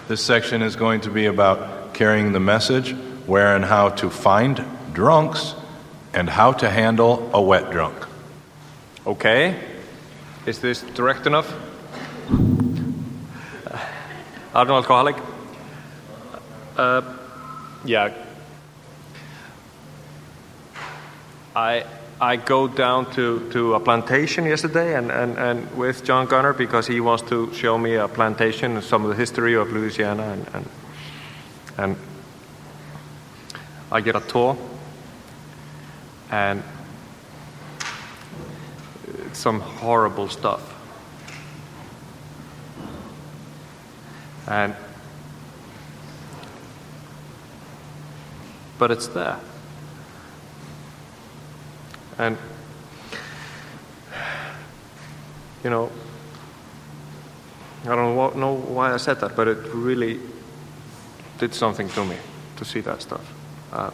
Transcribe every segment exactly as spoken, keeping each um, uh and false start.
This section is going to be about carrying the message, where and how to find drunks, and how to handle a wet drunk. Okay. Is this direct enough? I'm an alcoholic. Uh, yeah. I I go down to, to a plantation yesterday and, and, and with John Gunner because he wants to show me a plantation and some of the history of Louisiana and and, and I get a tour and it's some horrible stuff. And but it's there. And, you know, I don't know why I said that, but it really did something to me to see that stuff. Uh,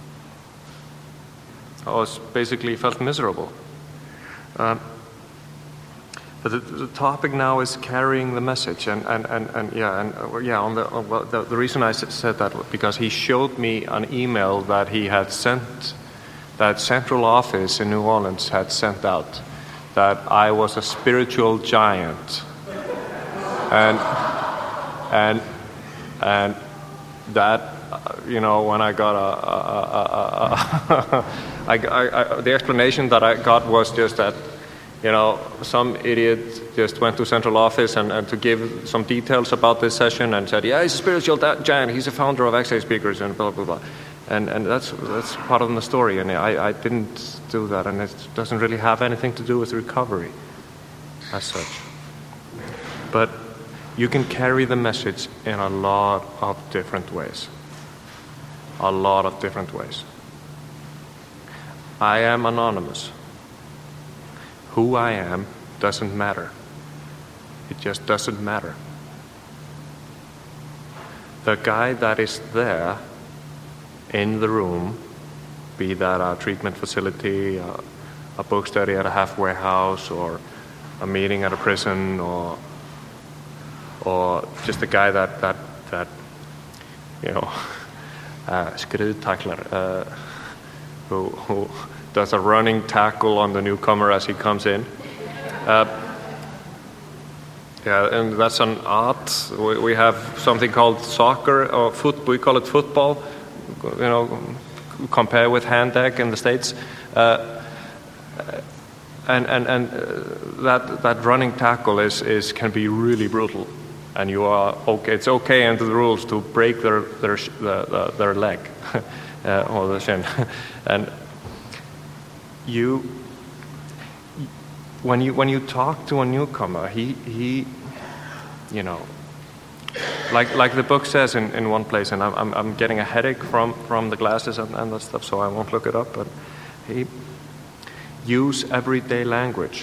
I was basically felt miserable. Um, but the, the topic now is carrying the message, and, and, and, and yeah, and uh, yeah. On the, uh, well, the the reason I said that was because he showed me an email that he had sent. That central office in New Orleans had sent out that I was a spiritual giant, and and and that you know when I got a, a, a, a, a I, I, I, the explanation that I got was just that you know some idiot just went to central office and, and to give some details about this session and said, yeah, he's a spiritual giant, he's a founder of X A Speakers and blah blah blah. And and that's that's part of the story, and I, I didn't do that, and it doesn't really have anything to do with recovery, as such. But you can carry the message in a lot of different ways. A lot of different ways. I am anonymous. Who I am doesn't matter. It just doesn't matter. The guy that is there in the room, be that a treatment facility, a, a book study at a halfway house, or a meeting at a prison, or or just a guy that that that you know, uh, skriðtaklar, uh, who who does a running tackle on the newcomer as he comes in. Uh, yeah, and that's an art. We, we have something called soccer or foot. We call it football. You know, compare with hand deck in the States, uh, and and and uh, that that running tackle is, is can be really brutal, and you are okay. It's okay under the rules to break their their their, their leg uh, or the shin, and you when you when you talk to a newcomer, he he, you know. Like like the book says in, in one place, and I'm, I'm I'm getting a headache from, from the glasses and, and that stuff, so I won't look it up. But he use everyday language,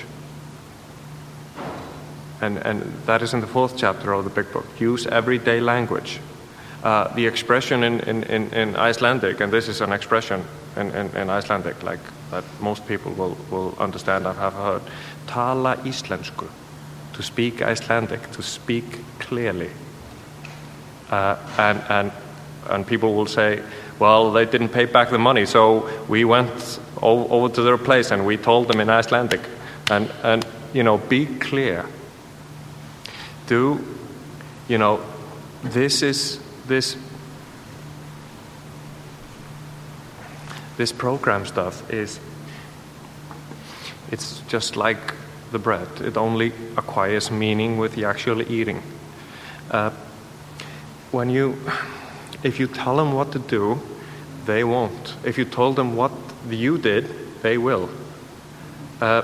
and and that is in the fourth chapter of the big book. Use everyday language. Uh, the expression in, in, in, in Icelandic, and this is an expression in, in, in Icelandic, like that most people will, will understand and have heard. Tala íslensku, to speak Icelandic, to speak clearly. Uh, and and and people will say, well, they didn't pay back the money, so we went o- over to their place and we told them in Icelandic. And and you know, be clear. Do you know? This is this this program stuff is. It's just like the bread. It only acquires meaning with the actual eating. Uh, When you, if you tell them what to do, they won't. If you told them what you did, they will. Uh,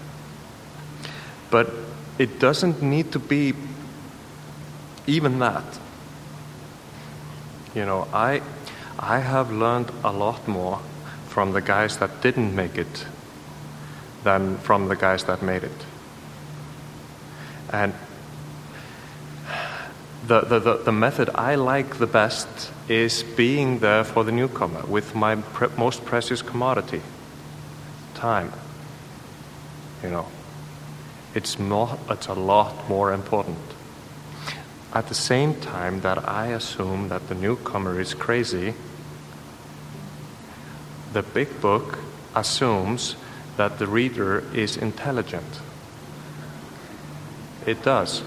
but it doesn't need to be even that. You know, I, I have learned a lot more from the guys that didn't make it than from the guys that made it. And The, the, the method I like the best is being there for the newcomer with my pre- most precious commodity, time. You know, it's more, it's a lot more important. at the same time that I assume that the newcomer is crazy, the big book assumes that the reader is intelligent. It does.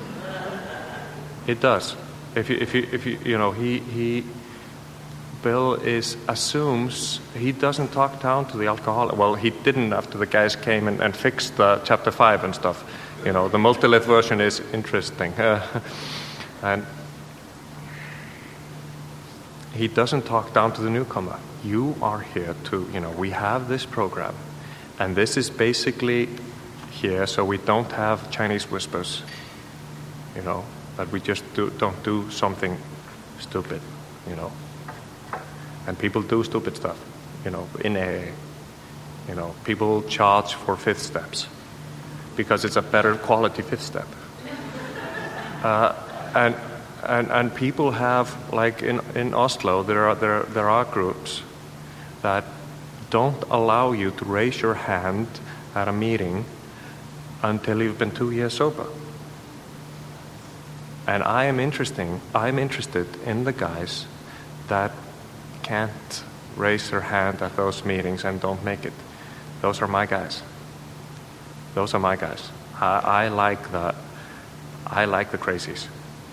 It does. If you, if you, if you, you know, he, he, Bill is assumes he doesn't talk down to the alcoholic. Well, he didn't after the guys came and, and fixed the chapter five and stuff. You know, the multi-lit version is interesting, uh, and he doesn't talk down to the newcomer. You are here to, you know, we have this program, and this is basically here so we don't have Chinese whispers, you know, that we just do, don't do something stupid, you know. And people do stupid stuff, you know, in A A. You know, people charge for fifth steps because it's a better quality fifth step. Uh, and, and and people have, like in, in Oslo, there are there there are groups that don't allow you to raise your hand at a meeting until you've been two years sober. And I am interesting. I'm interested in the guys that can't raise their hand at those meetings and don't make it. Those are my guys. Those are my guys. I, I like the, I like the crazies.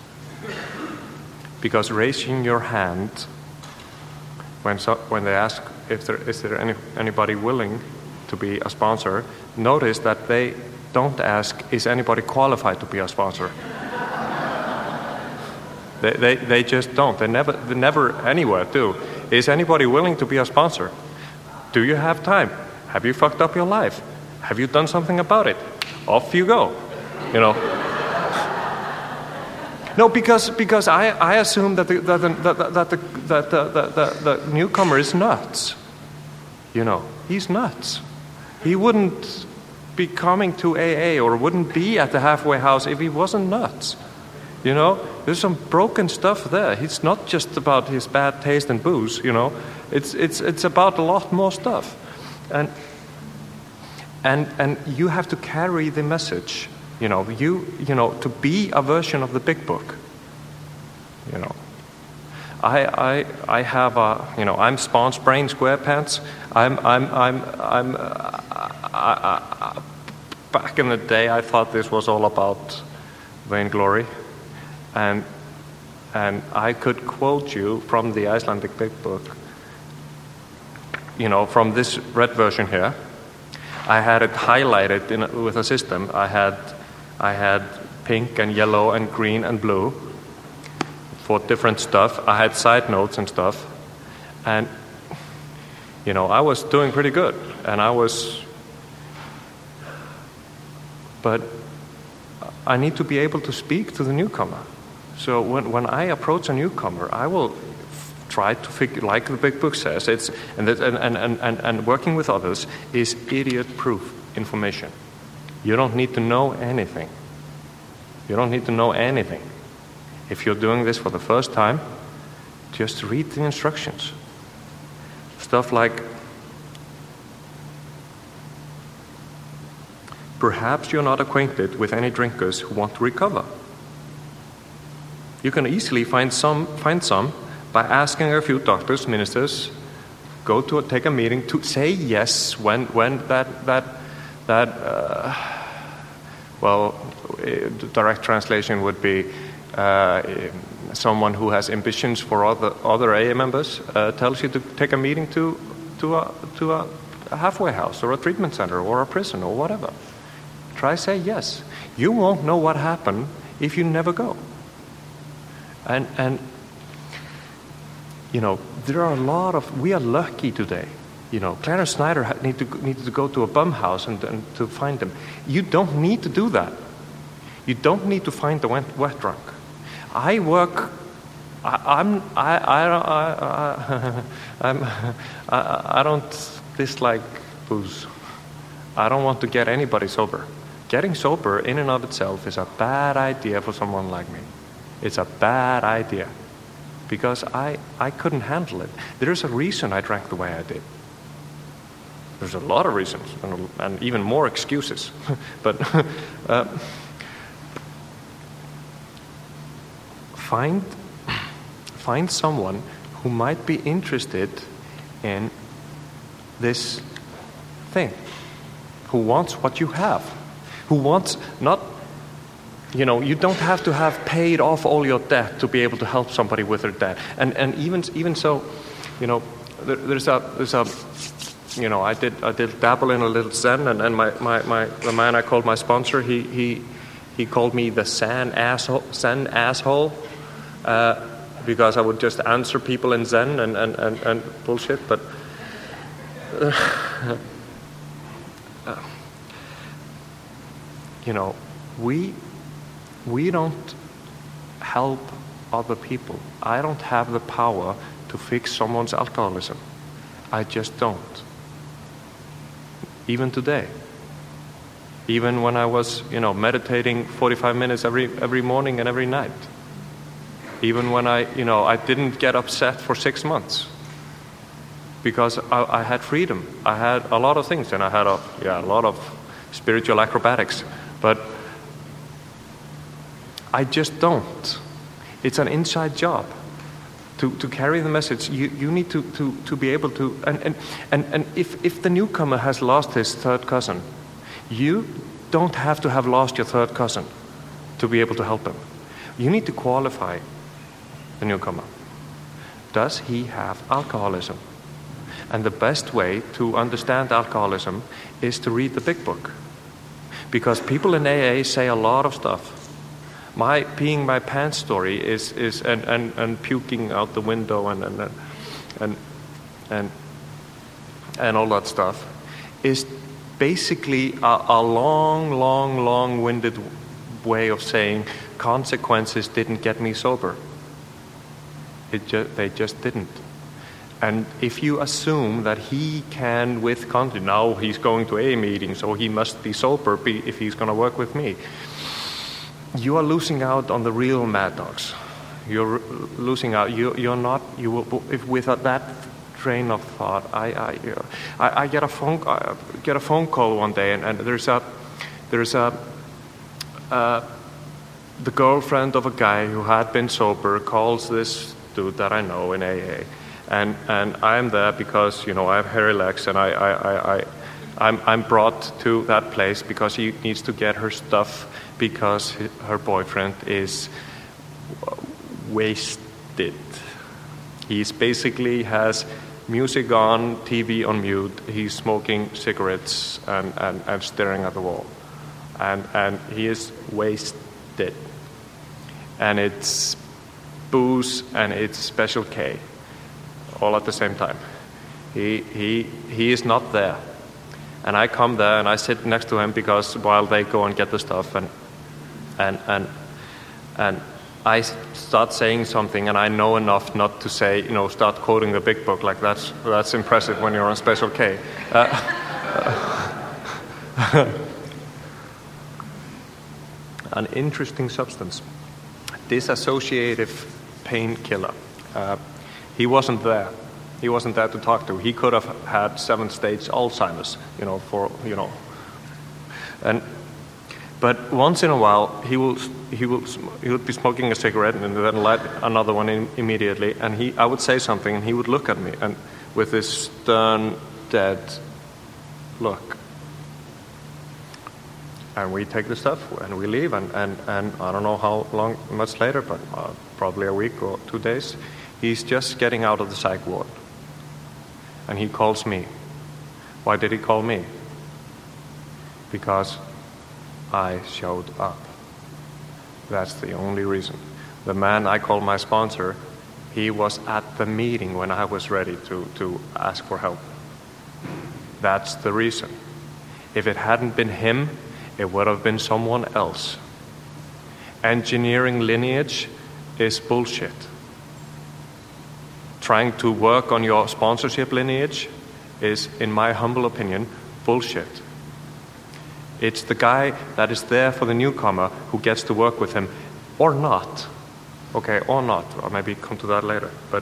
Because raising your hand when so, when they ask if there is there any anybody willing to be a sponsor, notice that they don't ask is anybody qualified to be a sponsor. They, they they just don't. They never they never anywhere do. Is anybody willing to be a sponsor? Do you have time? Have you fucked up your life? Have you done something about it? Off you go. You know. No, because because I, I assume that the that the that, that the that the, the, the, the newcomer is nuts. You know, he's nuts. He wouldn't be coming to A A or wouldn't be at the halfway house if he wasn't nuts. You know, there's some broken stuff there. It's not just about his bad taste in booze, you know. It's it's it's about a lot more stuff. And and and you have to carry the message, you know, you you know, to be a version of the big book. You know. I I I have a, you know, I'm Spawn's Brain SquarePants. I'm I'm I'm I'm uh, I, I, back in the day I thought this was all about vainglory. And and I could quote you from the Icelandic Big Book, you know, from this red version here. I had it highlighted in, with a system. I had I had pink and yellow and green and blue for different stuff. I had side notes and stuff. And, you know, I was doing pretty good. And I was... But I need to be able to speak to the newcomer. So when, when I approach a newcomer, I will f- try to figure, like the big book says, it's and, that, and, and, and, and working with others is idiot-proof information. You don't need to know anything. You don't need to know anything. If you're doing this for the first time, just read the instructions. Stuff like, perhaps you're not acquainted with any drinkers who want to recover. You can easily find some, find some by asking a few doctors, ministers, go to a, take a meeting to say yes when when that that that uh, well, the direct translation would be uh, someone who has ambitions for other other A A members uh, tells you to take a meeting to to a to a, a halfway house or a treatment center or a prison or whatever. Try say yes. You won't know what happened if you never go. And, and you know, there are a lot of, we are lucky today. You know, Clarence Snyder had, need to, needed to go to a bum house and, and to find them. You don't need to do that. You don't need to find the wet, wet drunk. I work, I, I'm, I, I, I, I, I'm, I, I don't dislike booze. I don't want to get anybody sober. Getting sober in and of itself is a bad idea for someone like me. It's a bad idea because I, I couldn't handle it. There's a reason I drank the way I did. There's a lot of reasons and, and even more excuses. but uh, find find someone who might be interested in this thing, who wants what you have, who wants not, you know, you don't have to have paid off all your debt to be able to help somebody with their debt. And and even even so, you know, there, there's a there's a you know, I did I did dabble in a little Zen, and, and my, my, my the man I called my sponsor, he he he called me the Zen asshole Zen asshole. Uh, because I would just answer people in Zen and, and, and, and bullshit, but uh, uh, you know, we we don't help other people. I don't have the power to fix someone's alcoholism. I just don't. Even today. Even when I was, you know, meditating forty-five minutes every every morning and every night. Even when I, you know, I didn't get upset for six months because I, I had freedom. I had a lot of things, and I had a, yeah, a lot of spiritual acrobatics, but I just don't. It's an inside job. To, to carry the message, you, you need to, to, to be able to, and, and, and, and if, if the newcomer has lost his third cousin, you don't have to have lost your third cousin to be able to help him. You need to qualify the newcomer. Does he have alcoholism? And the best way to understand alcoholism is to read the big book. Because people in A A say a lot of stuff. My peeing my pants story is, is and, and, and puking out the window and and, and and and all that stuff is basically a, a long, long, long-winded way of saying consequences didn't get me sober. It ju- they just didn't. And if you assume that he can, with con- now he's going to A A meeting, so he must be sober be, if he's going to work with me, you are losing out on the real mad dogs. You're losing out. You, you're not. You will, if with that train of thought, I I, I, I get a phone I get a phone call one day, and, and there's a there's a uh, the girlfriend of a guy who had been sober calls this dude that I know in A A, and and I'm there because, you know, I have hairy legs, and I I, I, I I'm I'm brought to that place because he needs to get her stuff because her boyfriend is wasted. He's basically has music on, T V on mute, he's smoking cigarettes and, and, and staring at the wall. And and he is wasted. And it's booze and it's Special K, all at the same time. He he he is not there. And I come there and I sit next to him because while they go and get the stuff, and and and and I start saying something, and I know enough not to say, you know, start quoting the big book, like that's that's impressive when you're on Special K. Uh, uh, an interesting substance, dissociative painkiller. Uh, he wasn't there. He wasn't there to talk to. He could have had seventh stage Alzheimer's, you know, for you know, and. But once in a while, he will he will he would be smoking a cigarette and then light another one in, immediately. And he, I would say something, and he would look at me and with this stern, dead look. And we take the stuff and we leave. And, and, and I don't know how long, much later, but uh, probably a week or two days, he's just getting out of the psych ward. And he calls me. Why did he call me? Because I showed up. That's the only reason. The man I call my sponsor, he was at the meeting when I was ready to, to ask for help. That's the reason. If it hadn't been him, it would have been someone else. Engineering lineage is bullshit. Trying to work on your sponsorship lineage is, in my humble opinion, bullshit. It's the guy that is there for the newcomer who gets to work with him, or not. Okay, or not. Or maybe come to that later. But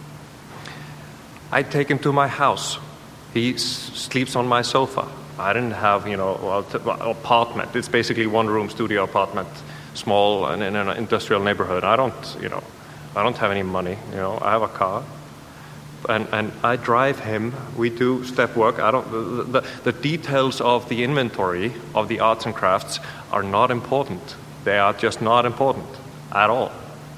I take him to my house. He s- sleeps on my sofa. I didn't have, you know, well, t- apartment. It's basically one room studio apartment. small and in an industrial neighborhood. I don't, you know, I don't have any money. You know, I have a car, and and I drive him. We do step work. I don't. The, the, the details of the inventory of the arts and crafts are not important. They are just not important at all.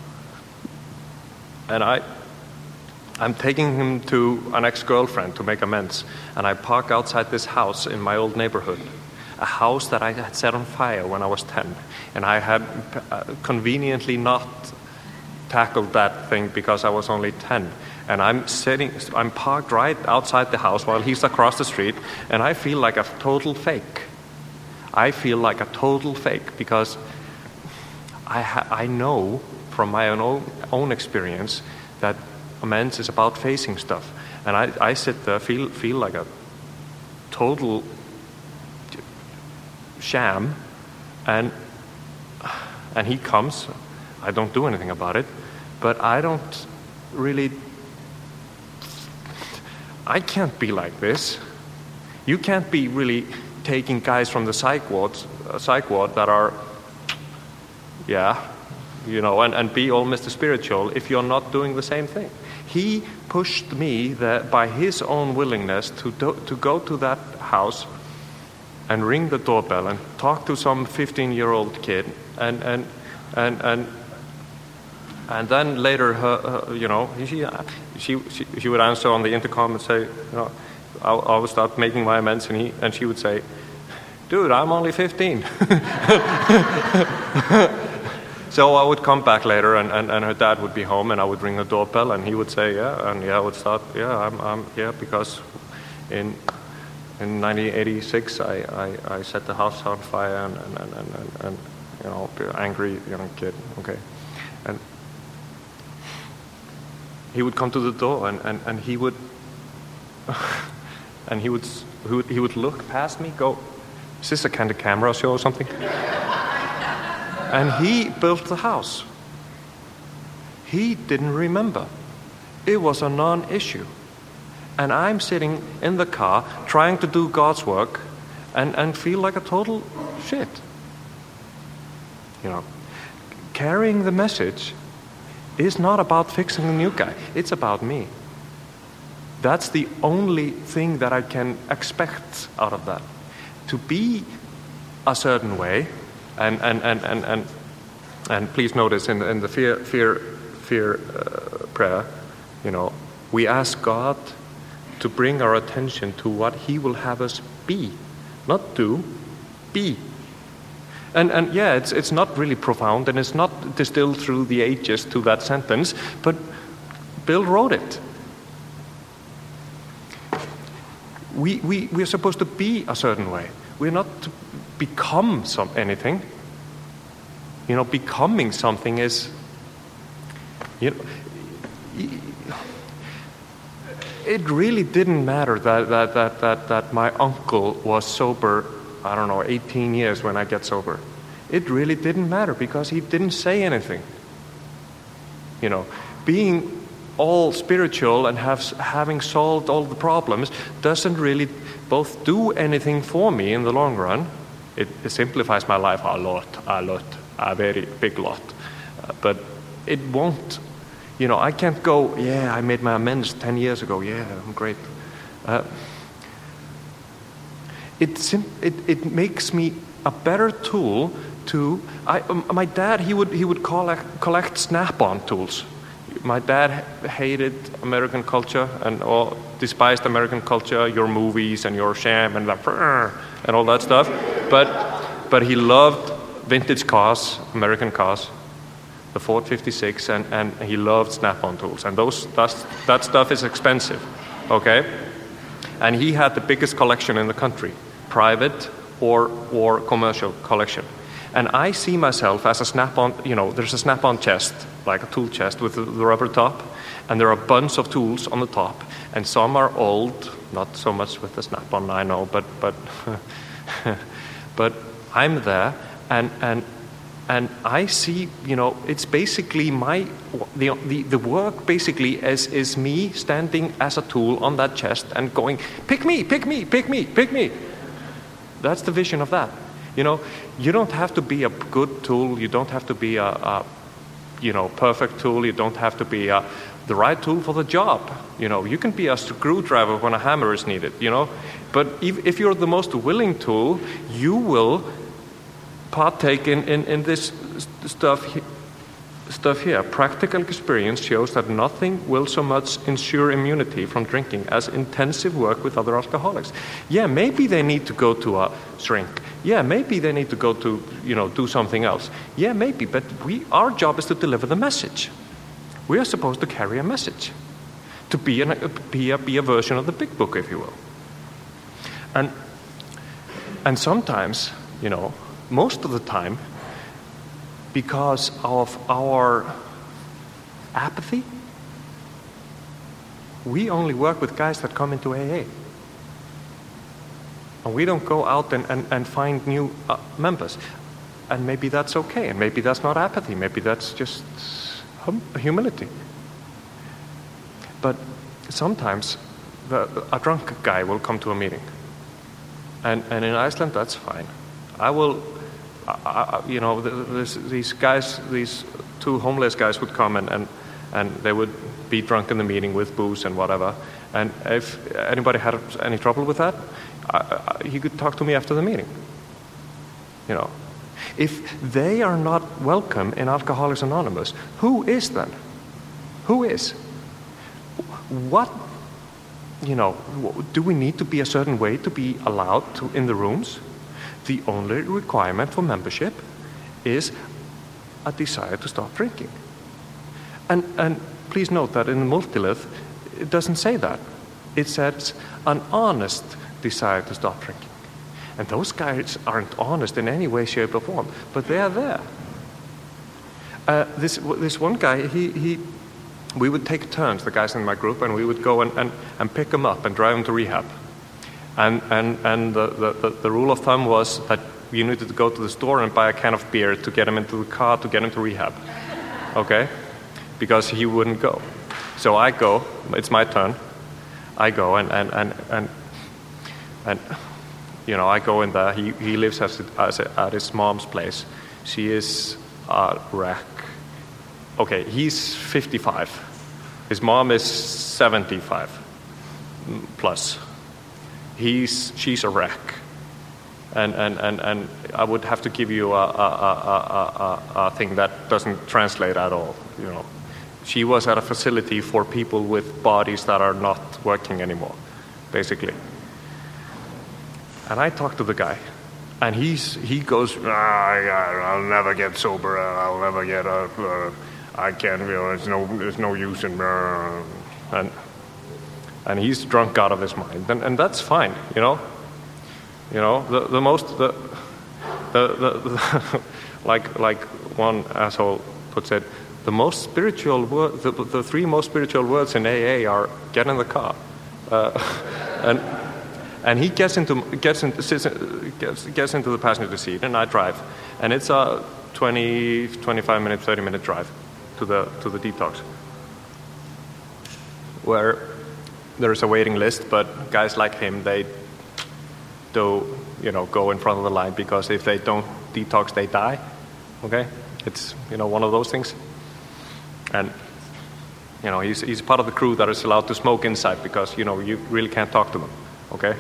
And I, I'm taking him to an ex-girlfriend to make amends, and I park outside this house in my old neighborhood, a house that I had set on fire when I was ten, and I had uh, conveniently not tackled that thing because I was only ten. And I'm sitting, I'm parked right outside the house while he's across the street, and I feel like a total fake. I feel like a total fake because I ha- I know from my own own experience that amends is about facing stuff, and I, I sit there feel feel like a total sham, and and he comes. I don't do anything about it, but I don't really. I can't be like this. You can't be really taking guys from the psych wards, uh, psych ward that are, yeah, you know, and, and be all Mister Spiritual if you're not doing the same thing. He pushed me that by his own willingness to do, to go to that house and ring the doorbell and talk to some fifteen-year-old kid, and and and and. And then later, her, her, you know, she, she she she would answer on the intercom and say, you know, I, I would start making my amends, and he and she would say, "Dude, I'm only fifteen." So I would come back later, and, and, and her dad would be home, and I would ring the doorbell, and he would say, "Yeah," and yeah, I would start, "Yeah, I'm I'm yeah," because in in nineteen eighty-six, I, I, I set the house on fire, and and, and, and, and you know, angry young kid, okay, and. He would come to the door, and, and, and he would, and he would, he would he would look past me, go, "Is this a kind of camera show or something?" And he built the house. He didn't remember. It was a non-issue, and I'm sitting in the car trying to do God's work, and, and feel like a total shit. You know, carrying the message. It's not about fixing the new guy. It's about me. That's the only thing that I can expect out of that. To be a certain way, and and and and and, and please notice in, in the fear fear fear uh, prayer, you know, we ask God to bring our attention to what He will have us be, not do, be. And and yeah, it's it's not really profound, and it's not distilled through the ages to that sentence, but Bill wrote it. We we we're supposed to be a certain way. We're not to become some anything. You know, becoming something is, you know, it really didn't matter that that that that, that my uncle was sober. I don't know, eighteen years when I get sober. It really didn't matter because he didn't say anything. You know, being all spiritual and have, having solved all the problems doesn't really both do anything for me in the long run. It, it simplifies my life a lot, a lot, a very big lot. Uh, but it won't, you know, I can't go, yeah, I made my amends ten years ago, yeah, I'm great. Uh, It, sim- it it makes me a better tool to. I um, my dad he would he would collect collect Snap-on tools. My dad hated American culture and all, despised American culture, your movies and your sham and that, and all that stuff. But but he loved vintage cars, American cars, the Ford fifty-six, and, and he loved Snap-on tools. And those that's, that stuff is expensive, okay? And he had the biggest collection in the country. Private or or commercial collection. And I see myself as a Snap-on, you know, there's a Snap-on chest, like a tool chest with the, the rubber top, and there are a bunch of tools on the top, and some are old, not so much with the Snap-on, I know, but but but I'm there, and and and I see, you know, it's basically my the the, the work basically is is me standing as a tool on that chest and going, pick me, pick me, pick me, pick me. That's the vision of that. You know, you don't have to be a good tool. You don't have to be a, a you know, perfect tool. You don't have to be a, the right tool for the job. You know, you can be a screwdriver when a hammer is needed, you know. But if, if you're the most willing tool, you will partake in, in, in this stuff, stuff here. Practical experience shows that nothing will so much ensure immunity from drinking as intensive work with other alcoholics. Yeah, maybe they need to go to a shrink. Yeah, maybe they need to go to, you know, do something else. Yeah, maybe, but we, our job is to deliver the message. We are supposed to carry a message, to be, an, be, a, be a version of the big book, if you will. And, and sometimes, you know, most of the time, because of our apathy, we only work with guys that come into A A. And we don't go out and, and, and find new uh, members. And maybe that's okay, and maybe that's not apathy, maybe that's just hum- humility. But sometimes the, a drunk guy will come to a meeting. And, and in Iceland, that's fine. I will, I, I, you know, this, these guys, these two homeless guys would come and, and, and they would be drunk in the meeting with booze and whatever. And if anybody had any trouble with that, I, I, he could talk to me after the meeting. You know, if they are not welcome in Alcoholics Anonymous, who is then? Who is? What, you know, do we need to be a certain way to be allowed to in the rooms? The only requirement for membership is a desire to stop drinking. And, and please note that in the Multilith, it doesn't say that. It says an honest desire to stop drinking. And those guys aren't honest in any way, shape, or form, but they are there. Uh, this this one guy, he, he, we would take turns, the guys in my group, and we would go and, and, and pick him up and drive him to rehab. And and, and the, the, the rule of thumb was that you needed to go to the store and buy a can of beer to get him into the car to get him to rehab. Okay? Because he wouldn't go. So I go, it's my turn. I go and, and, and, and, and you know, I go in there. He, he lives as, as a, at his mom's place. She is a wreck. Okay, he's fifty-five. His mom is seventy-five plus. He's, she's a wreck. And, and, and, and I would have to give you a, a, a, a, a thing that doesn't translate at all, you know. She was at a facility for people with bodies that are not working anymore, basically. And I talked to the guy, and he's he goes, ah, I'll never get sober. I'll never get a. Uh, I can't. You know, there's no there's no use in. Uh, and and he's drunk out of his mind, and, and that's fine, you know. You know, the the most the the, the, the like like one asshole puts it. The most spiritual word, the, the three most spiritual words in A A are "get in the car," uh, and and he gets into gets into gets, gets into the passenger seat, and I drive, and it's a twenty, twenty-five minute, thirty minute drive to the to the detox, where there is a waiting list, but guys like him, they do you know go in front of the line because if they don't detox, they die. Okay, it's you know one of those things. And, you know, he's he's part of the crew that is allowed to smoke inside because, you know, you really can't talk to them, okay?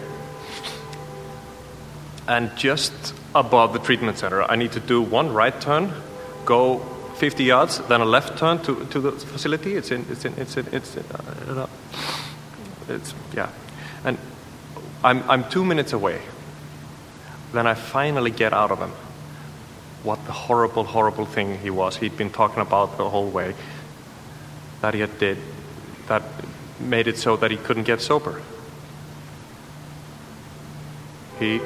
And just above the treatment center, I need to do one right turn, go fifty yards, then a left turn to, to the facility. It's in, it's in, it's in, it's in, uh, it's, yeah. And I'm I'm two minutes away. Then I finally get out of him what the horrible, horrible thing he was. He'd been talking about the whole way. That he had did, that made it so that he couldn't get sober. He,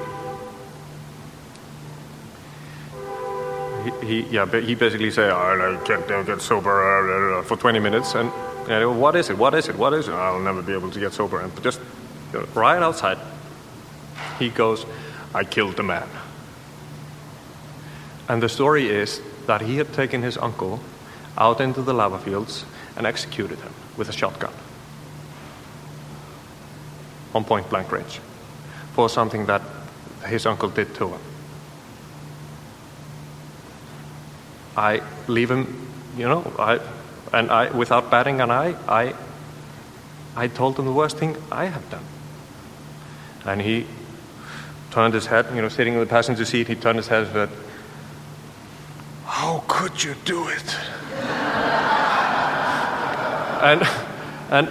he, he yeah, but he basically said, oh, I can't get sober uh, for twenty minutes. And, and what is it? What is it? What is it? I'll never be able to get sober. And just you know, right outside, he goes, I killed the man. And the story is that he had taken his uncle out into the lava fields and executed him with a shotgun on point blank range for something that his uncle did to him. I leave him, you know, I, and I, without batting an eye, I, I told him the worst thing I have done. And he turned his head, you know, sitting in the passenger seat, he turned his head and said, "How could you do it?" and, and,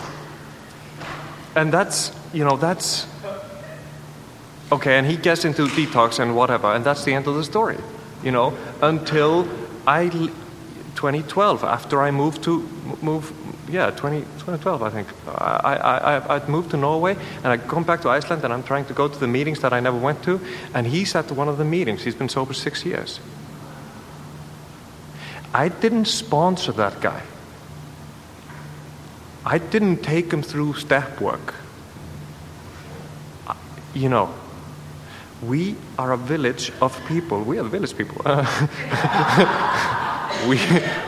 and that's, you know, that's, okay, and he gets into detox and whatever, and that's the end of the story, you know, until I, twenty twelve, after I moved to, move, yeah, twenty twelve, I think, I, I, I moved to Norway, and I come back to Iceland, and I'm trying to go to the meetings that I never went to, and he's at one of the meetings. He's been sober six years. I didn't sponsor that guy. I didn't take him through step work. You know, we are a village of people. We are the village people. Uh, we,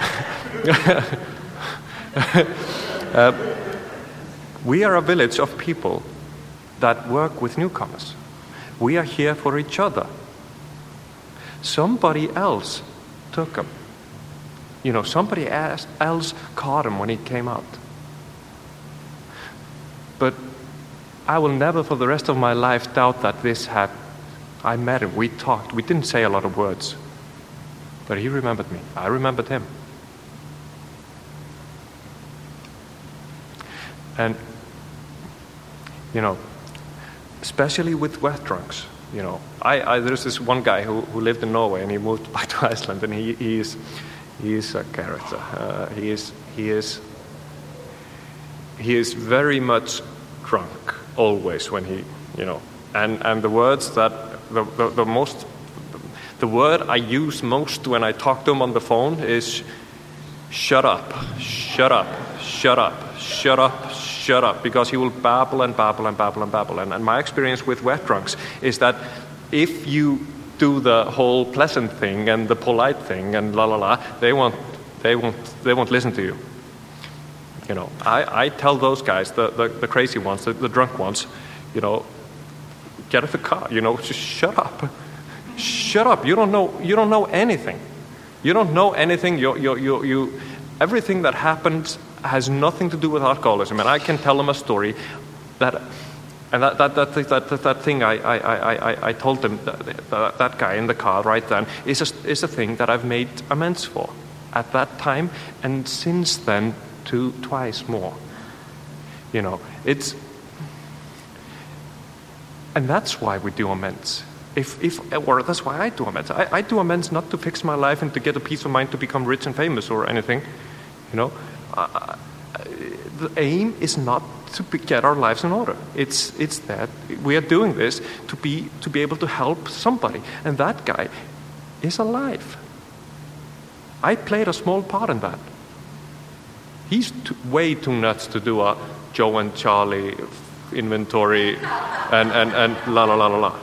uh, we are a village of people that work with newcomers. We are here for each other. Somebody else took him. You know, somebody else caught him when he came out. But I will never for the rest of my life doubt that this had, I met him, we talked, we didn't say a lot of words. But he remembered me, I remembered him. And, you know, especially with wet drunks, you know, I, I there's this one guy who, who lived in Norway and he moved back to Iceland, and he, he is, he is a character. Uh, he is, he is, he is very much drunk, always when he, you know, and, and the words that, the, the, the most, the word I use most when I talk to him on the phone is shut up, shut up, shut up, shut up, shut up, because he will babble and babble and babble and babble. And, and my experience with wet drunks is that if you do the whole pleasant thing and the polite thing and la la la, they won't, they won't, they won't listen to you. You know, I, I tell those guys, the, the, the crazy ones, the, the drunk ones, you know, get out of the car, you know, just shut up. Shut up. You don't know, you don't know anything. You don't know anything. You, you, you, you, everything that happens has nothing to do with alcoholism. And I can tell them a story that, and that, that, that, that, that, that thing I, I, I, I told them, that, that, that guy in the car right then, is a, is a thing that I've made amends for at that time, and since then, to twice more. You know, it's, and that's why we do amends. If, if, or that's why I do amends. I, I do amends not to fix my life and to get a peace of mind to become rich and famous or anything. You know, uh, the aim is not to be, get our lives in order. It's, it's that we are doing this to be, to be able to help somebody. And that guy is alive. I played a small part in that. He's too, way too nuts to do a Joe and Charlie inventory and, and, and la la la la la.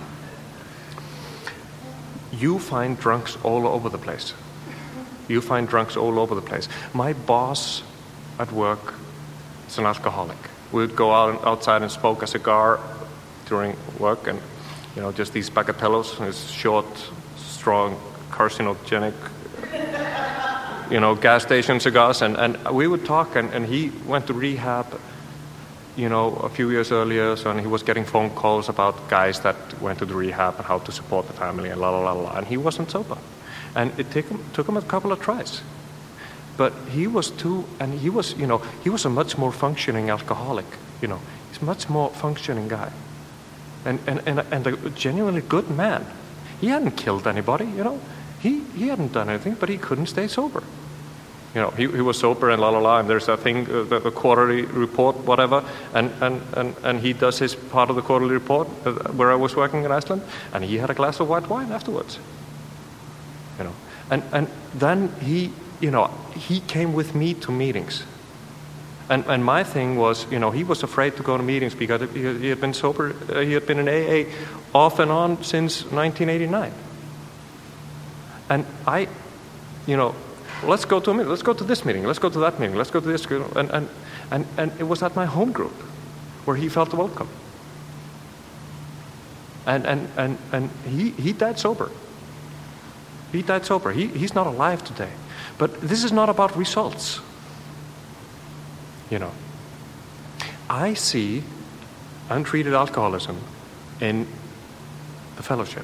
You find drunks all over the place. You find drunks all over the place. My boss at work is an alcoholic. We would go out outside and smoke a cigar during work, and you know, just these bagatelles, these short, strong, carcinogenic, you know, gas station cigars, and, and we would talk, and, and he went to rehab, you know, a few years earlier, so and he was getting phone calls about guys that went to the rehab and how to support the family and la la la la, and he wasn't sober. And it took him, took him a couple of tries. But he was too, and he was, you know, he was a much more functioning alcoholic, you know, he's a much more functioning guy. And, and, and, and a genuinely good man. He hadn't killed anybody, you know. He, he hadn't done anything, but he couldn't stay sober. You know, he, he was sober and la la la, and there's a thing, uh, the, the quarterly report, whatever, and, and, and, and he does his part of the quarterly report uh, where I was working in Iceland, and he had a glass of white wine afterwards. You know, and, and then he, you know, he came with me to meetings. And, and my thing was, you know, he was afraid to go to meetings because he, he had been sober, uh, he had been in A A off and on since nineteen eighty-nine. And I, you know, let's go to a meeting, let's go to this meeting, let's go to that meeting, let's go to this, and, and, and, and it was at my home group where he felt welcome. And, and, and, and he, he died sober. He died sober. He, he's not alive today. But this is not about results. You know, I see untreated alcoholism in the fellowship.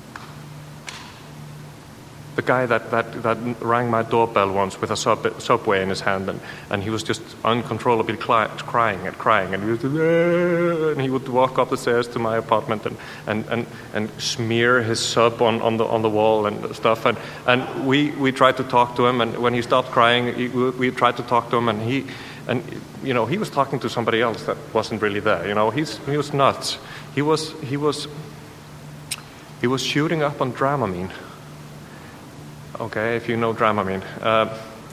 The guy that, that, that rang my doorbell once with a sub, Subway in his hand, and, and he was just uncontrollably cry, crying and crying, and he, was, and he would walk up the stairs to my apartment and, and, and, and smear his sub on, on, the, on the wall and stuff. And, and we, we tried to talk to him, and when he stopped crying, he, we, we tried to talk to him, and he, and you know, he was talking to somebody else that wasn't really there. You know, he's, he was nuts. He was, he was, he was shooting up on Dramamine. Okay, if you know Dramamine, uh,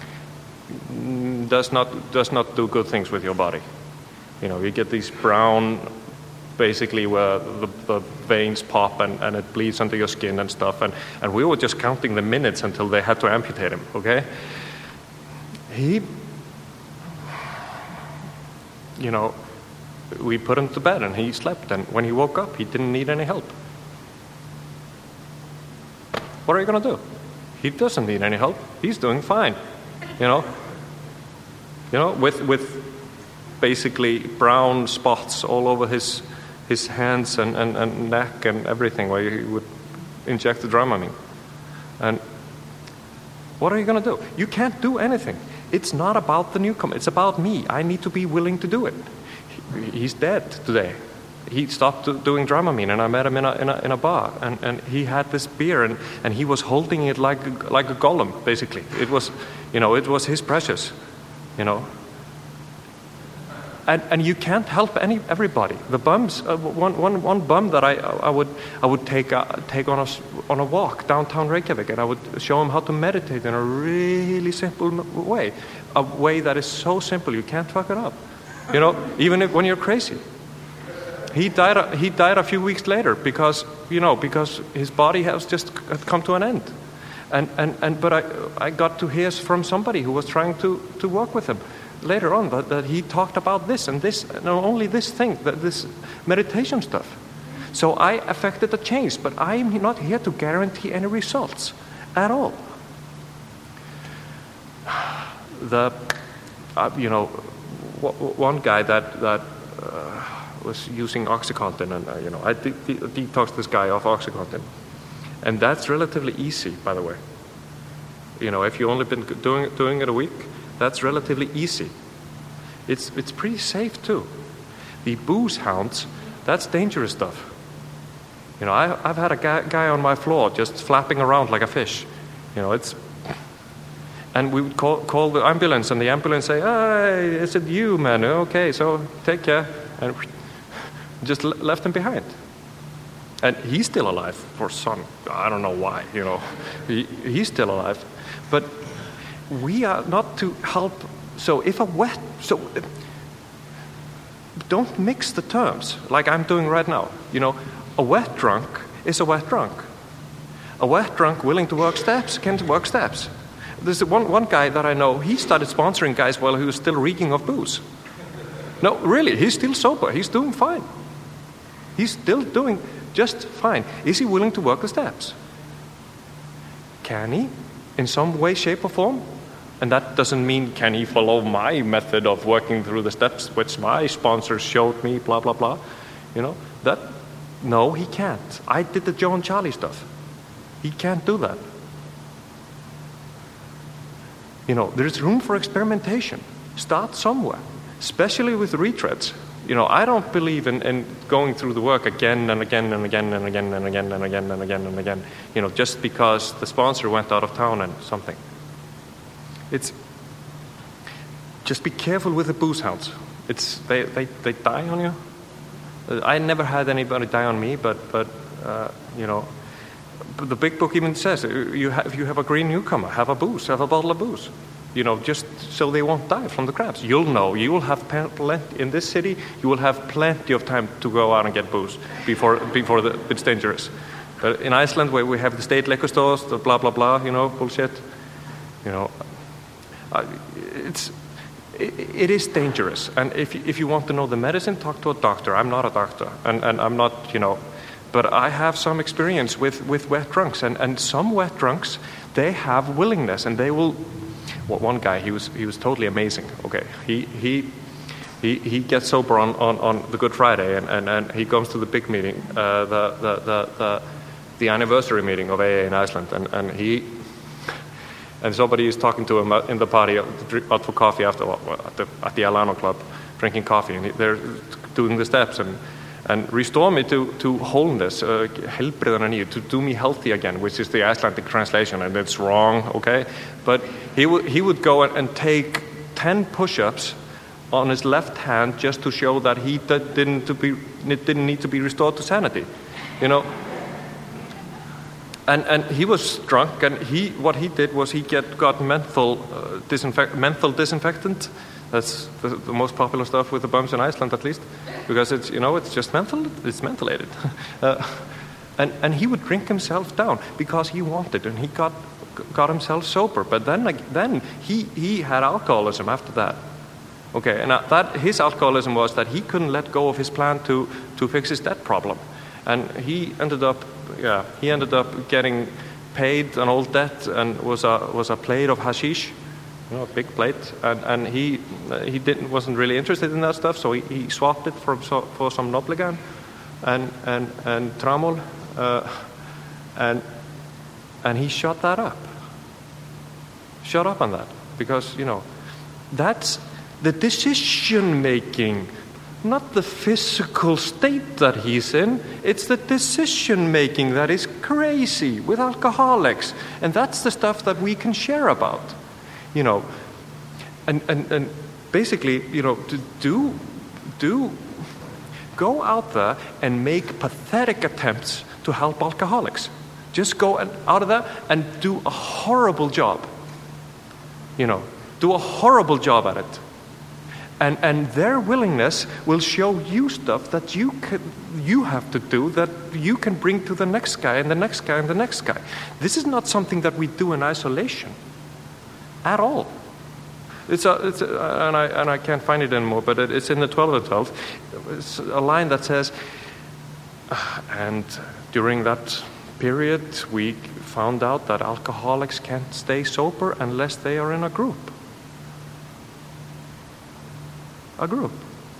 does not does not do good things with your body. You know, you get these brown, basically where the, the veins pop and, and it bleeds under your skin and stuff. And, and we were just counting the minutes until they had to amputate him. Okay, he, you know, we put him to bed and he slept. And when he woke up, he didn't need any help. What are you going to do? He doesn't need any help. He's doing fine, you know. You know, with with basically brown spots all over his his hands and, and, and neck and everything where he would inject the Dramamine. And what are you going to do? You can't do anything. It's not about the newcomer. It's about me. I need to be willing to do it. He, he's dead today. He stopped doing Dramamine, and I met him in a in a, in a bar, and, and he had this beer, and, and he was holding it like a, like a golem, basically. It was, you know, it was his precious, you know. And and you can't help any everybody. The bums, uh, one one one bum that I I would I would take uh, take on a on a walk downtown Reykjavik, and I would show him how to meditate in a really simple way, a way that is so simple you can't fuck it up, you know, even if, when you're crazy. He died. He died a few weeks later because you know because his body has just come to an end, and and, and but I I got to hear from somebody who was trying to, to work with him later on that, that he talked about this and this and only this thing that this meditation stuff. So I affected the change, but I am not here to guarantee any results at all. The uh, you know w- one guy that that. Uh, was using OxyContin, and uh, you know, I de- de- detoxed this guy off OxyContin, and that's relatively easy, by the way. You know, if you've only been doing doing it a week, that's relatively easy. It's it's pretty safe too. The booze hounds, that's dangerous stuff. You know, I, I've had a guy, guy on my floor just flapping around like a fish. You know, it's, and we would call call the ambulance, and the ambulance say, "Hey, is it you, man? Okay, so take care," and just left him behind. And he's still alive for some, I don't know why, you know. He, he's still alive. But we are not to help. So if a wet, so don't mix the terms like I'm doing right now. You know, a wet drunk is a wet drunk. A wet drunk willing to work steps can work steps. There's one, one guy that I know, he started sponsoring guys while he was still reeking of booze. No, really, he's still sober. He's doing fine. He's still doing just fine. Is he willing to work the steps? Can he? In some way, shape, or form? And that doesn't mean can he follow my method of working through the steps, which my sponsors showed me, blah, blah, blah. You know, that, no, he can't. I did the Joe and Charlie stuff. He can't do that. You know, there's room for experimentation. Start somewhere, especially with retreads. You know, I don't believe in, in going through the work again and again and again and again and again and again and again and again, you know, just because the sponsor went out of town and something. It's, just be careful with the booze hounds. It's, they, they, they die on you. I never had anybody die on me, but, but uh, you know, the big book even says, you have, if you have a green newcomer, have a booze, have a bottle of booze. You know, just so they won't die from the crabs. You'll know. You will have plenty in this city. You will have plenty of time to go out and get booze before before the, it's dangerous. But in Iceland, where we have the state liquor stores, the blah blah blah, you know, bullshit. You know, uh, it's it, it is dangerous. And if if you want to know the medicine, talk to a doctor. I'm not a doctor, and and I'm not, you know, but I have some experience with, with wet drunks, and, and some wet drunks, they have willingness, and they will. Well, one guy, he was he was totally amazing. Okay, he he he, he gets sober on, on, on the Good Friday, and, and, and he comes to the big meeting, uh, the, the the the the anniversary meeting of A A in Iceland, and, and he and somebody is talking to him in the party out for coffee after at the at the Alano Club, drinking coffee, and they're doing the steps and. And restore me to, to wholeness, uh, to do me healthy again, which is the Icelandic translation, and it's wrong, okay? But he would he would go and take ten push-ups on his left hand just to show that he did, didn't to be didn't need to be restored to sanity, you know. And and he was drunk, and he what he did was he get got menthol uh, disinfect menthol disinfectant. That's the, the most popular stuff with the bums in Iceland, at least, because it's you know it's just menthol, it's mentholated, uh, and and he would drink himself down because he wanted, and he got got himself sober. But then like, then he he had alcoholism after that. Okay, and that his alcoholism was that he couldn't let go of his plan to to fix his debt problem, and he ended up yeah he ended up getting paid an old debt and was a was a plate of hashish. You know, a big plate, and, and he uh, he didn't wasn't really interested in that stuff, so he, he swapped it for so, for some Noblegan and and and Tramol, uh, and and he shut that up. Shut up on that, because you know that's the decision making, not the physical state that he's in. It's the decision making that is crazy with alcoholics, and that's the stuff that we can share about. You know, and, and, and basically, you know, to do, do, go out there and make pathetic attempts to help alcoholics. Just go and, out of there and do a horrible job. You know, do a horrible job at it. And, and their willingness will show you stuff that you can, you have to do, that you can bring to the next guy and the next guy and the next guy. This is not something that we do in isolation. At all. It's a, it's a, and I and I can't find it anymore, but it, it's in the twelve and twelve. It's a line that says, and during that period, we found out that alcoholics can't stay sober unless they are in a group. A group.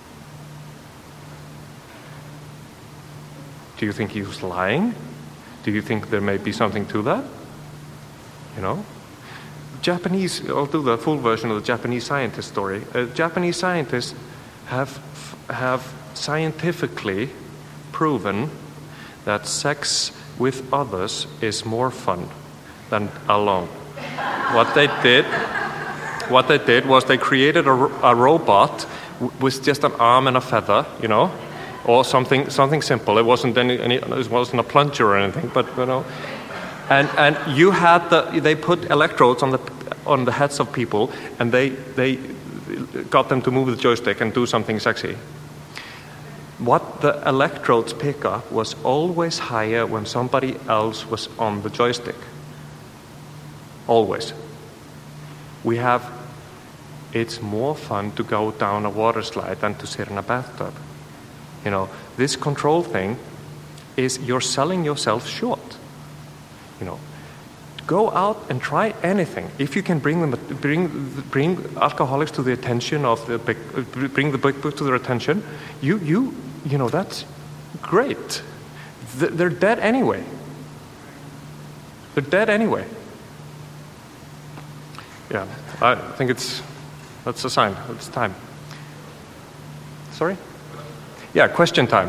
Do you think he was lying? Do you think there may be something to that? You know? Japanese, I'll do the full version of the Japanese scientist story. Uh, Japanese scientists have have scientifically proven that sex with others is more fun than alone. What they did, what they did was they created a, a robot with just an arm and a feather, you know, or something something simple. It wasn't any, any it wasn't a plunger or anything, but you know. And and you had the they put electrodes on the on the heads of people, and they they got them to move the joystick and do something sexy. What the electrodes pick up was always higher when somebody else was on the joystick. Always. We have. It's more fun to go down a water slide than to sit in a bathtub. You know, this control thing is you're selling yourself short. You know, go out and try anything. If you can bring them, bring bring alcoholics to the attention of the big, bring the big book to their attention. You you you know that's great. They're dead anyway. They're dead anyway. Yeah, I think it's that's a sign. It's time. Sorry? Yeah, question time.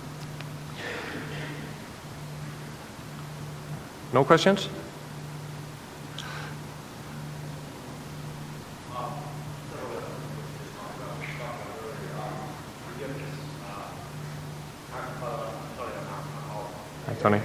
No questions? Anthony?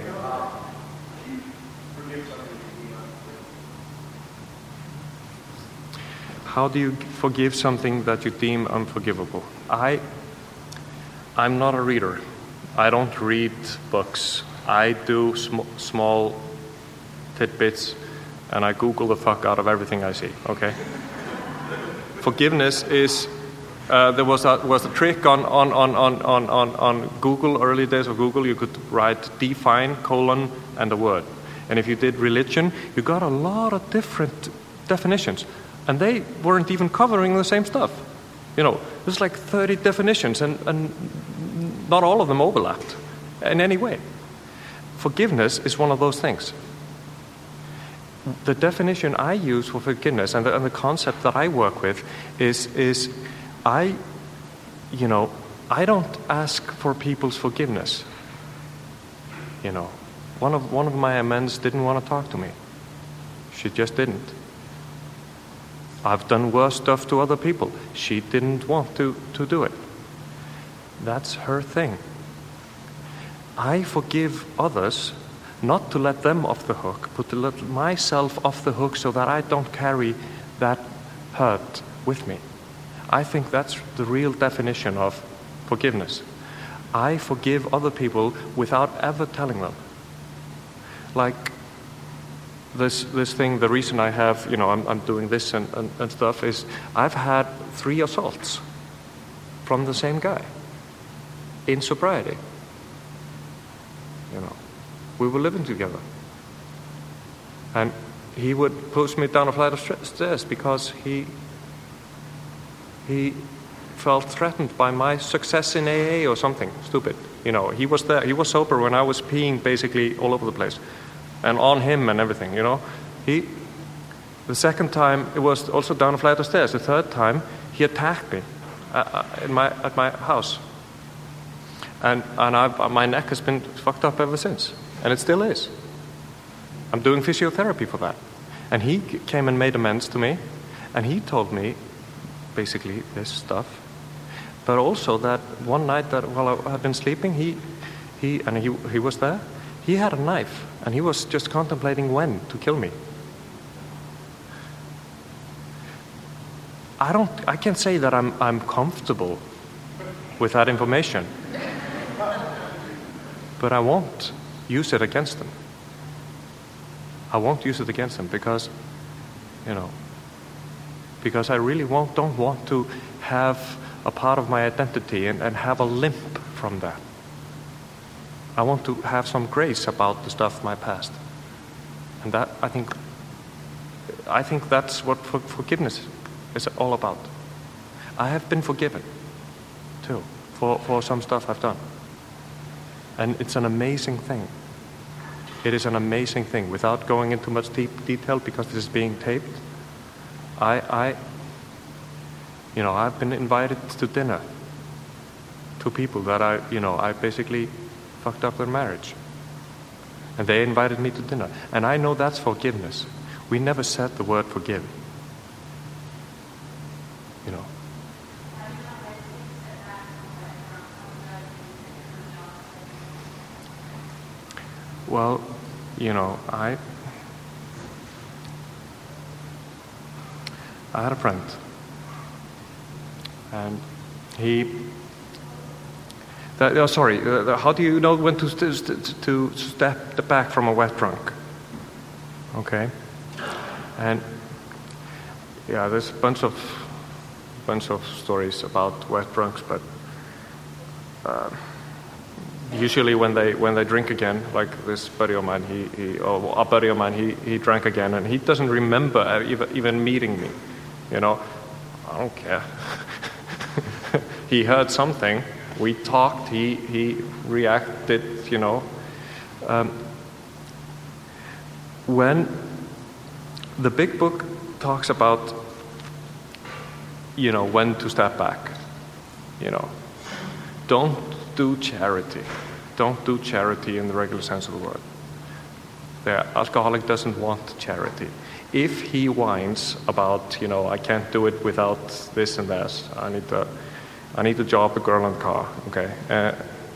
How do you forgive something that you deem unforgivable? I, I'm not a reader. I don't read books. I do sm- small tidbits, and I Google the fuck out of everything I see, okay? Forgiveness is Uh, there was a, was a trick on, on, on, on, on, on, on Google, early days of Google. You could write define, colon, and a word. And if you did religion, you got a lot of different definitions. And they weren't even covering the same stuff. You know, there's like thirty definitions, and, and not all of them overlapped in any way. Forgiveness is one of those things. The definition I use for forgiveness and the, and the concept that I work with is, is I, you know, I don't ask for people's forgiveness. You know, one of one of my amends didn't want to talk to me. She just didn't. I've done worse stuff to other people. She didn't want to, to do it. That's her thing. I forgive others not to let them off the hook, but to let myself off the hook so that I don't carry that hurt with me. I think that's the real definition of forgiveness. I forgive other people without ever telling them. Like this this thing, the reason I have, you know, I'm, I'm doing this and, and, and stuff is I've had three assaults from the same guy in sobriety. You know, we were living together. And he would push me down a flight of stairs because he he felt threatened by my success in A A or something stupid. You know, he was there. He was sober when I was peeing basically all over the place, and on him and everything. You know, he. The second time it was also down a flight of stairs. The third time he attacked me uh, in my at my house, and and I, my neck has been fucked up ever since, and it still is. I'm doing physiotherapy for that, and he came and made amends to me, and he told me basically this stuff. But also that one night that while I had been sleeping, he, he and he he was there. He had a knife, and he was just contemplating when to kill me. I don't. I can't say that I'm I'm comfortable with that information, but I won't use it against them. I won't use it against them because, you know, because I really won't don't want to have a part of my identity and, and have a limp from that. I want to have some grace about the stuff of my past. And that, I think, I think that's what for, forgiveness is all about. I have been forgiven, too, for, for some stuff I've done. And it's an amazing thing. It is an amazing thing. Without going into much deep detail, because this is being taped, I, I You know, I've been invited to dinner to people that I, you know, I basically fucked up their marriage. And they invited me to dinner. And I know that's forgiveness. We never said the word forgive. You know. Well, you know, I, I had a friend. And he, that, oh, sorry, uh, how do you know when to, st- to step back from a wet drunk? Okay. And yeah, there's a bunch of, bunch of stories about wet drunks, but uh, usually when they when they drink again, like this buddy of mine, he, he or a buddy of mine, he, he drank again, and he doesn't remember even, even meeting me, you know. I don't care. He heard something, we talked, he, he reacted, you know. Um, when the big book talks about, you know, when to step back, you know, don't do charity. Don't do charity in the regular sense of the word. The alcoholic doesn't want charity. If he whines about, you know, I can't do it without this and that, I need to... I need to job the girl in the car, okay? Uh,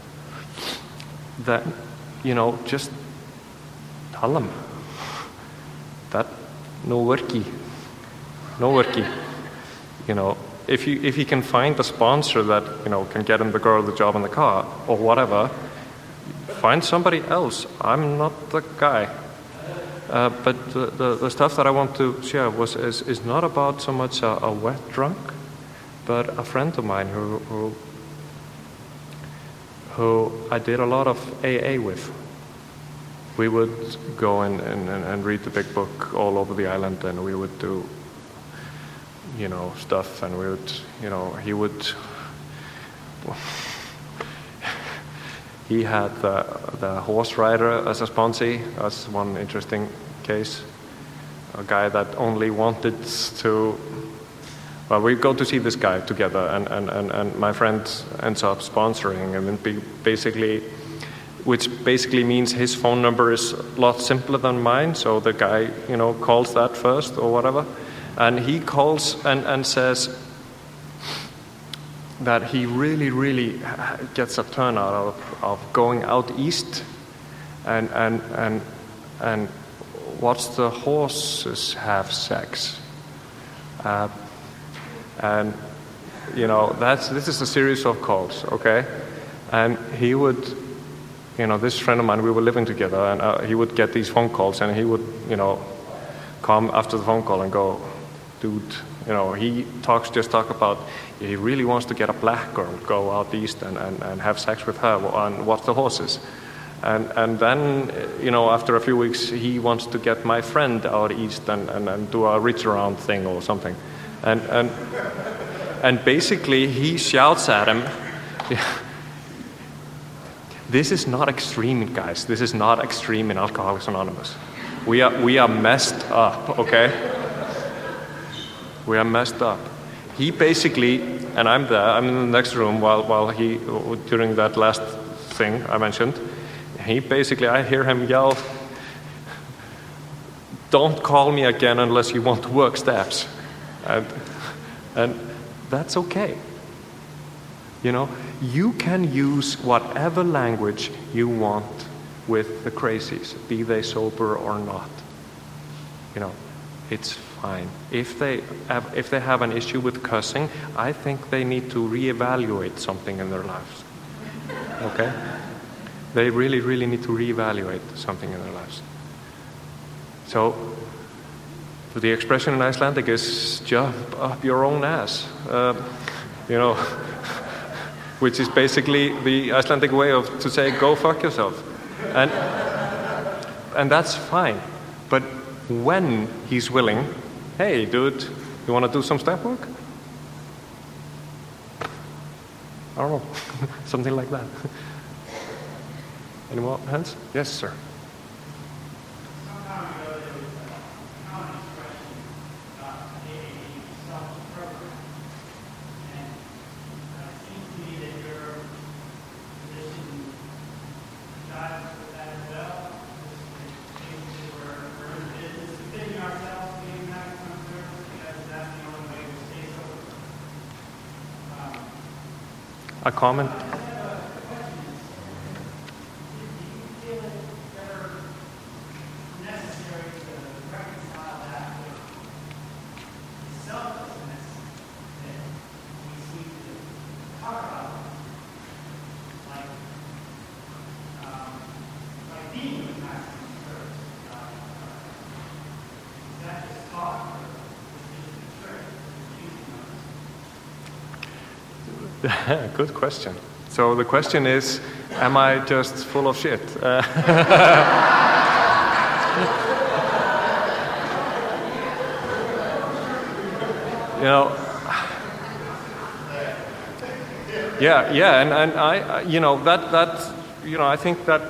that, you know, just tell them that no worky, no worky. You know, if you if you can find a sponsor that, you know, can get him the girl the job in the car or whatever, find somebody else. I'm not the guy. Uh, but the, the the stuff that I want to share was is is not about so much a, a wet drunk. but a friend of mine who, who, who I did a lot of A A with. We would go and, and, and read the big book all over the island, and we would do, you know, stuff, and we would, you know, he would, he had the, the horse rider as a sponsee. That's one interesting case. A guy that only wanted to, well, we go to see this guy together, and, and, and, and my friend ends up sponsoring him, and basically, which basically means his phone number is a lot simpler than mine, so the guy, you know, calls that first or whatever. And he calls and, and says that he really, really gets a turn out of, of going out east and, and, and, and watch the horses have sex. Uh, and, you know, that's this is a series of calls, okay? And he would... You know, this friend of mine, we were living together, and uh, he would get these phone calls, and he would, you know, come after the phone call and go, dude, you know, he talks, just talk about, he really wants to get a black girl, go out east and, and, and have sex with her and watch the horses. And and then, you know, after a few weeks, he wants to get my friend out east and, and, and do a reach around thing or something. And, and, and basically, he shouts at him, this is not extreme, guys. This is not extreme in Alcoholics Anonymous. We are we are messed up, okay? We are messed up. He basically, and I'm there, I'm in the next room while while he, during that last thing I mentioned, he basically, I hear him yell, don't call me again unless you want to work steps. And, and that's okay. You know, you can use whatever language you want with the crazies, be they sober or not. You know, it's fine. If they have, if they have an issue with cussing, I think they need to reevaluate something in their lives. Okay? They really, really need to reevaluate something in their lives. So, the expression in Icelandic is jump up your own ass. Uh, you know, which is basically the Icelandic way of to say go fuck yourself. And and that's fine. But when he's willing, hey dude, you want to do some step work? I don't know, something like that. Any more hands? Yes, sir. A comment? Good question. So the question is, am I just full of shit? Uh, you know, yeah, yeah, and, and I, you know, that, that, you know, I think that,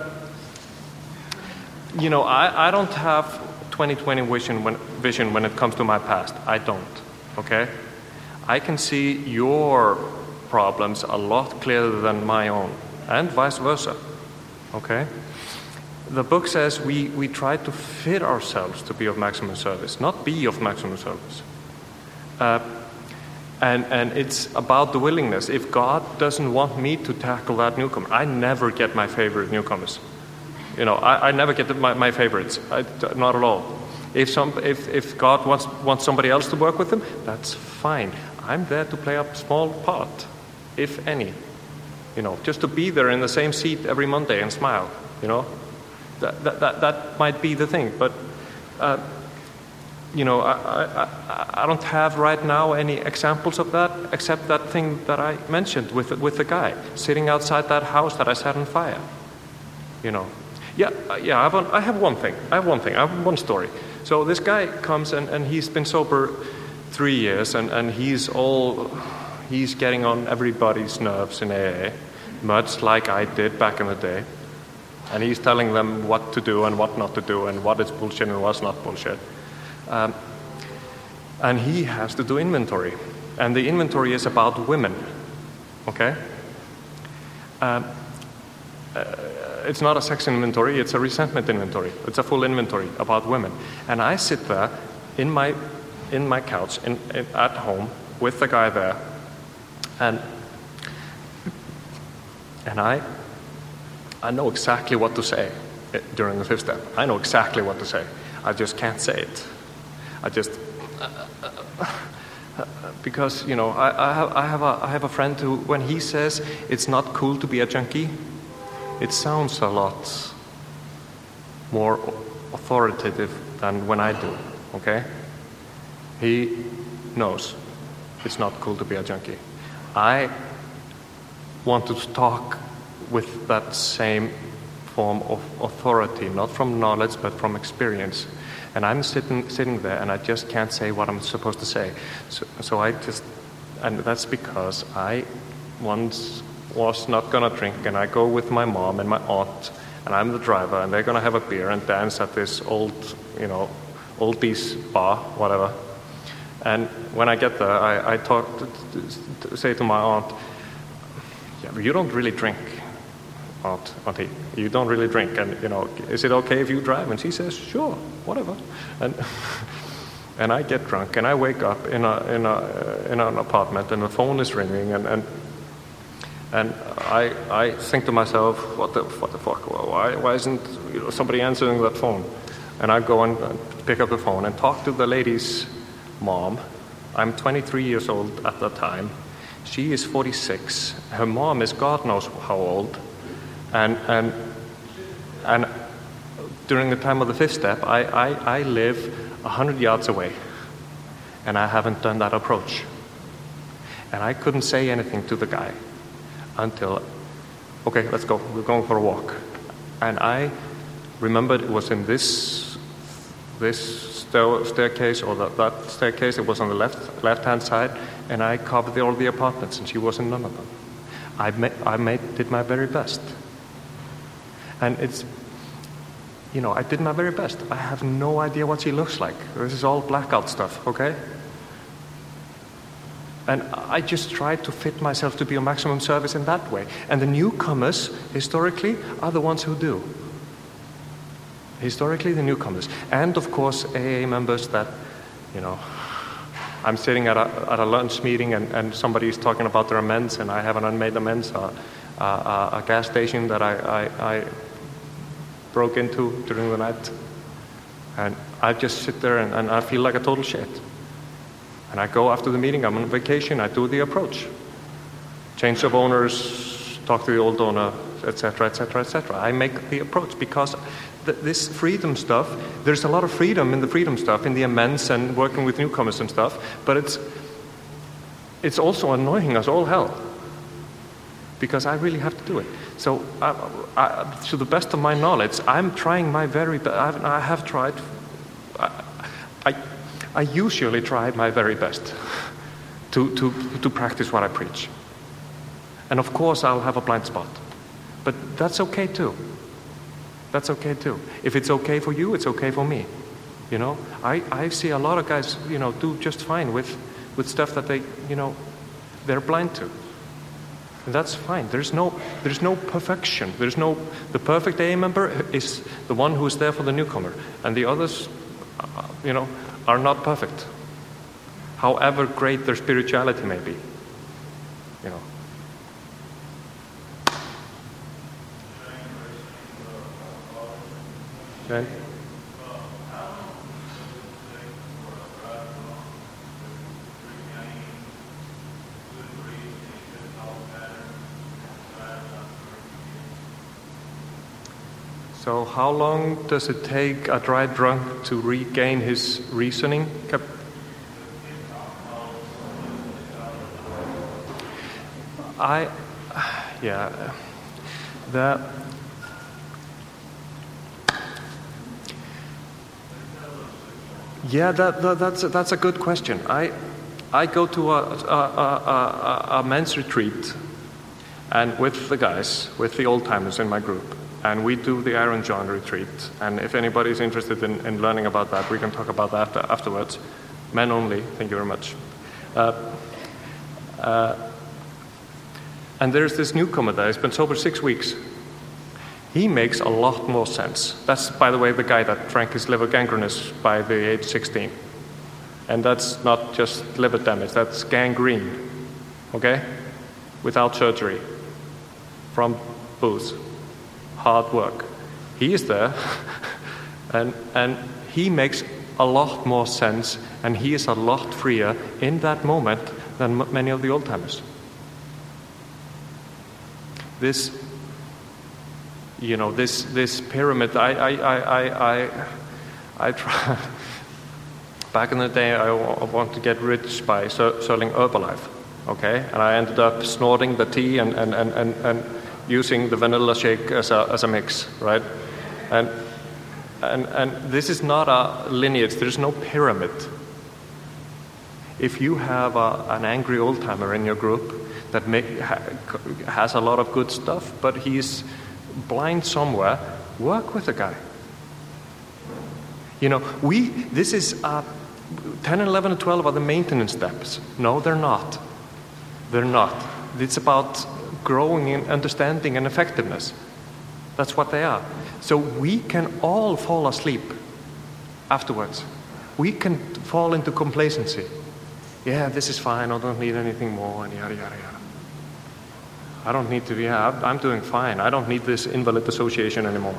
you know, I, I don't have twenty twenty vision when, vision when it comes to my past. I don't, okay? I can see your problems a lot clearer than my own, and vice versa, okay? The book says we, we try to fit ourselves to be of maximum service, not be of maximum service. Uh, and, and it's about the willingness. If God doesn't want me to tackle that newcomer, I never get my favorite newcomers. You know, I, I never get the, my, my favorites, I, not at all. If, some, if, if God wants, wants somebody else to work with them, that's fine. I'm there to play a small part, if any. You know, just to be there in the same seat every Monday and smile, you know. That, that, that, that might be the thing, but, uh, you know, I, I, I don't have right now any examples of that, except that thing that I mentioned with with the guy sitting outside that house that I set on fire. You know, yeah, yeah. I have, one, I have one thing. I have one thing. I have one story. So this guy comes and, and he's been sober three years, and, and he's all he's getting on everybody's nerves in A A, much like I did back in the day. And he's telling them what to do and what not to do, and what is bullshit and what's not bullshit. Um, and he has to do inventory, and the inventory is about women. Okay. Um, uh, It's not a sex inventory, it's a resentment inventory. It's a full inventory about women. And I sit there in my in my couch in, in, at home with the guy there, and and I I know exactly what to say during the fifth step. I know exactly what to say. I just can't say it. I just because you know I, I have I have a I have a friend who, when he says it's not cool to be a junkie, it sounds a lot more authoritative than when I do, okay? He knows it's not cool to be a junkie. I want to talk with that same form of authority, not from knowledge, but from experience. And I'm sitting sitting there, and I just can't say what I'm supposed to say. So, so I just, and that's because I once was not gonna drink, and I go with my mom and my aunt, and I'm the driver, and they're gonna have a beer and dance at this old, you know, oldies bar, whatever. And when I get there, I, I talk, to, to, to say to my aunt, "Yeah, but you don't really drink, aunt, auntie. You don't really drink, and you know, is it okay if you drive?" And she says, "Sure, whatever." And and I get drunk, and I wake up in a in a in an apartment, and the phone is ringing, and. and And I, I think to myself, what the, what the fuck? Why, why isn't you know, somebody answering that phone? And I go and pick up the phone and talk to the lady's mom. I'm twenty-three years old at that time. She is forty-six. Her mom is God knows how old. And and and during the time of the fifth step, I, I, I live a hundred yards away, and I haven't done that approach. And I couldn't say anything to the guy until, okay, let's go, we're going for a walk. And I remembered it was in this this stair- staircase, or that, that staircase, it was on the left left-hand side, and I covered the, all the apartments, and she was in none of them. I, ma- I made, did my very best. And it's, you know, I did my very best. I have no idea what she looks like. This is all blackout stuff, okay? And I just tried to fit myself to be of maximum service in that way. And the newcomers, historically, are the ones who do. Historically, the newcomers. And, of course, A A members that, you know, I'm sitting at a, at a lunch meeting, and, and somebody is talking about their amends, and I have an unmade amends, uh, uh, a gas station that I, I, I broke into during the night. And I just sit there, and, and I feel like a total shit. And I go after the meeting, I'm on vacation, I do the approach. Change of owners, talk to the old owner, et cetera, et cetera, et cetera. I make the approach because th- this freedom stuff, there's a lot of freedom in the freedom stuff, in the amends and working with newcomers and stuff, but it's it's also annoying as all hell because I really have to do it. So I, I, to the best of my knowledge, I'm trying my very best. I have tried, I, I I usually try my very best to, to, to practice what I preach. And of course I'll have a blind spot. But that's okay too. That's okay too. If it's okay for you, it's okay for me. You know, I, I see a lot of guys, you know, do just fine with, with stuff that they, you know, they're blind to. And that's fine. There's no there's no perfection. There's no the perfect A A member is the one who is there for the newcomer. And the others, uh, you know, are not perfect, however great their spirituality may be, you know. Okay. So how long does it take a dry drunk to regain his reasoning? Cap- I, yeah, the, yeah, that, that, that's, a, that's a good question. I, I go to a, a, a, a, a men's retreat, and with the guys, with the old-timers in my group, and we do the Aaron John retreat. And if anybody's interested in, in learning about that, we can talk about that afterwards. Men only, thank you very much. Uh, uh, and there's this newcomer there, he's been sober six weeks. He makes a lot more sense. That's, by the way, the guy that drank his liver gangrenous by the age sixteen. And that's not just liver damage, that's gangrene, okay? Without surgery, from booze, hard work. He is there, and, and he makes a lot more sense, and he is a lot freer in that moment than m- many of the old-timers. This, you know, this this pyramid, I, I, I, I, I, I try, back in the day, I w- wanted to get rich by ser- selling Herbalife, okay? And I ended up snorting the tea and, and, and, and, and using the vanilla shake as a, as a mix, right? And, and, and this is not a lineage, there's no pyramid. If you have a, an angry old-timer in your group that make, ha, has a lot of good stuff, but he's blind somewhere, work with the guy. You know, we, this is, uh, ten, eleven, and twelve are the maintenance steps. No, they're not. They're not. It's about growing in understanding and effectiveness. That's what they are. So we can all fall asleep afterwards. We can fall into complacency. Yeah, this is fine, I don't need anything more, and yada, yada, yada. I don't need to be, yeah, I'm doing fine. I don't need this invalid association anymore.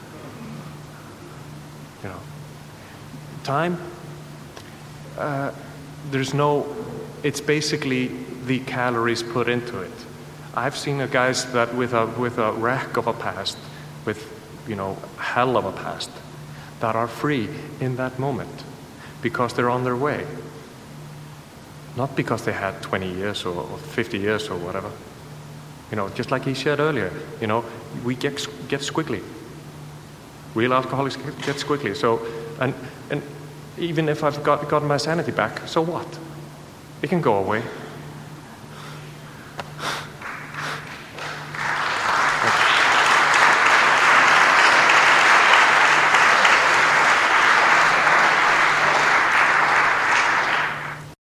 You know, time, uh, there's no, it's basically the calories put into it. I've seen a guys that with a with a wreck of a past, with, you know, hell of a past, that are free in that moment because they're on their way. Not because they had twenty years or, or fifty years or whatever. You know, just like he said earlier, you know, we get get squiggly. Real alcoholics get, get squiggly. So, and and even if I've got gotten my sanity back, so what? It can go away.